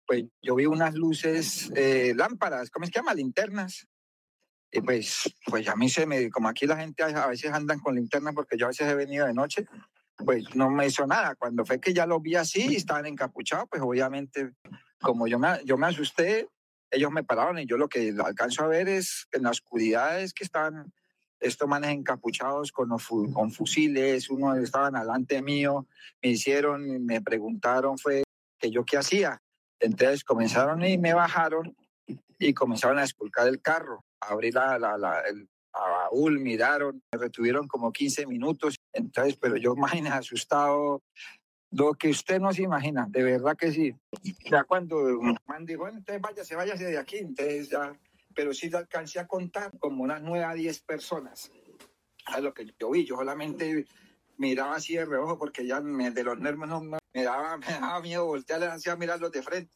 pues yo vi unas luces, lámparas, ¿cómo es que llama? Linternas. Y pues a mí como aquí la gente a veces andan con linternas porque yo a veces he venido de noche, pues no me hizo nada. Cuando fue que ya los vi así, estaban encapuchados, pues obviamente, como yo me asusté, ellos me pararon y yo lo que alcanzo a ver es en la oscuridad es que estaban estos manes encapuchados con fusiles, uno estaban delante mío, me preguntaron fue que yo qué hacía. Entonces comenzaron y me bajaron y comenzaron a esculcar el carro, a abrir el baúl, miraron, me retuvieron como 15 minutos, entonces, pero yo imagínate asustado, lo que usted no se imagina, de verdad que sí. Ya cuando un man dijo, "Bueno, entonces váyase de aquí", entonces ya, pero sí alcancé a contar como unas 9 a 10 personas. Es lo que yo vi, yo solamente miraba así de reojo porque ya de los nervios me daba miedo voltear así a mirarlos de frente.